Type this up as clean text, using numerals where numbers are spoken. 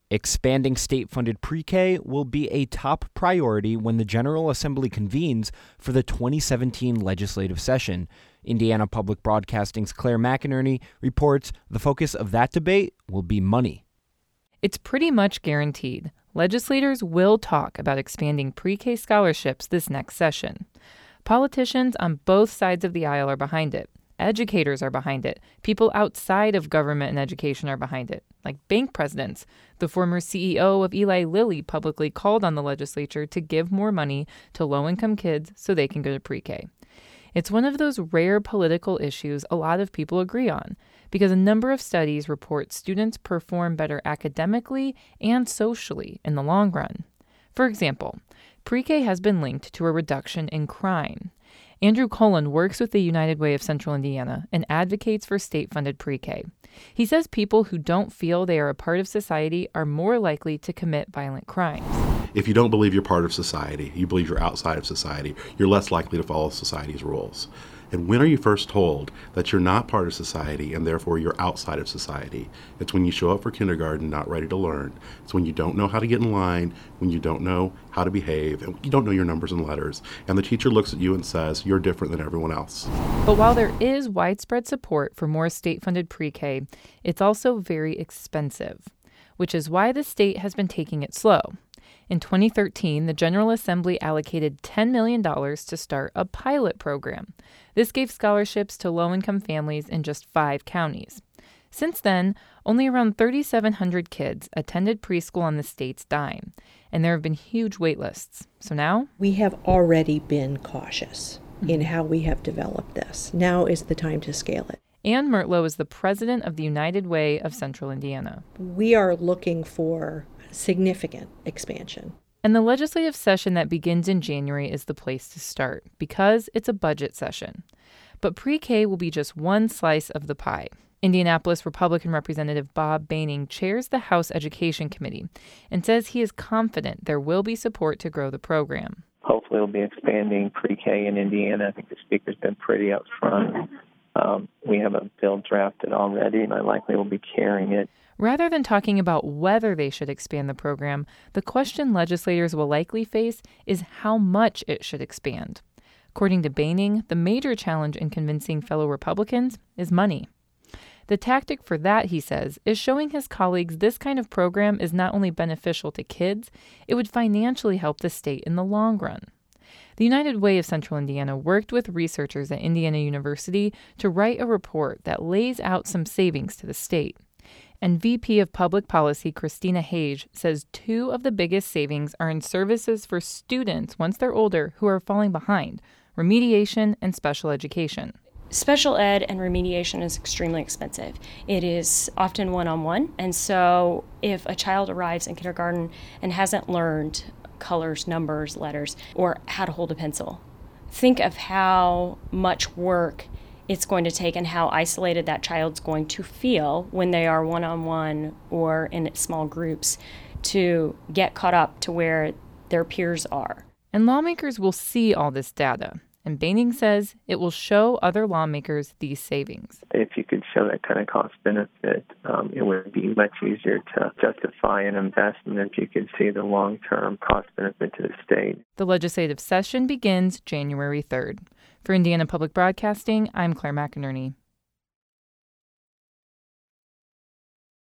Expanding state-funded pre-K will be a top priority when the General Assembly convenes for the 2017 legislative session. Indiana Public Broadcasting's Claire McInerney reports the focus of that debate will be money. It's pretty much guaranteed. Legislators will talk about expanding pre-K scholarships this next session. Politicians on both sides of the aisle are behind it. Educators are behind it. People outside of government and education are behind it, like bank presidents. The former CEO of Eli Lilly publicly called on the legislature to give more money to low-income kids so they can go to pre-K. It's one of those rare political issues a lot of people agree on, because a number of studies report students perform better academically and socially in the long run. For example, pre-K has been linked to a reduction in crime. Andrew Cullen works with the United Way of Central Indiana and advocates for state-funded pre-K. He says people who don't feel they are a part of society are more likely to commit violent crimes. If you don't believe you're part of society, you believe you're outside of society, you're less likely to follow society's rules. And when are you first told that you're not part of society and therefore you're outside of society? It's when you show up for kindergarten not ready to learn. It's when you don't know how to get in line, when you don't know how to behave, and you don't know your numbers and letters. And the teacher looks at you and says, you're different than everyone else. But while there is widespread support for more state-funded pre-K, it's also very expensive, which is why the state has been taking it slow. In 2013, the General Assembly allocated $10 million to start a pilot program. This gave scholarships to low-income families in just 5 counties. Since then, only around 3,700 kids attended preschool on the state's dime, and there have been huge wait lists. So now? We have already been cautious in how we have developed this. Now is the time to scale it. Ann Mertlow is the president of the United Way of Central Indiana. We are looking for significant expansion. And the legislative session that begins in January is the place to start because it's a budget session. But pre-K will be just one slice of the pie. Indianapolis Republican Representative Bob Behning chairs the House Education Committee and says he is confident there will be support to grow the program. Hopefully we'll be expanding pre-K in Indiana. I think the speaker's been pretty upfront. We have a bill drafted already, and I likely will be carrying it. Rather than talking about whether they should expand the program, the question legislators will likely face is how much it should expand. According to Behning, the major challenge in convincing fellow Republicans is money. The tactic for that, he says, is showing his colleagues this kind of program is not only beneficial to kids, it would financially help the state in the long run. The United Way of Central Indiana worked with researchers at Indiana University to write a report that lays out some savings to the state. And VP of Public Policy Christina Hage says 2 of the biggest savings are in services for students once they're older who are falling behind, remediation and special education. Special ed and remediation is extremely expensive. It is often one-on-one, and so if a child arrives in kindergarten and hasn't learned colors, numbers, letters, or how to hold a pencil, think of how much work it's going to take and how isolated that child's going to feel when they are one-on-one or in small groups to get caught up to where their peers are. And lawmakers will see all this data. And Behning says it will show other lawmakers these savings. If you could show that kind of cost benefit, it would be much easier to justify an investment if you could see the long-term cost benefit to the state. The legislative session begins January 3rd. For Indiana Public Broadcasting, I'm Claire McInerney.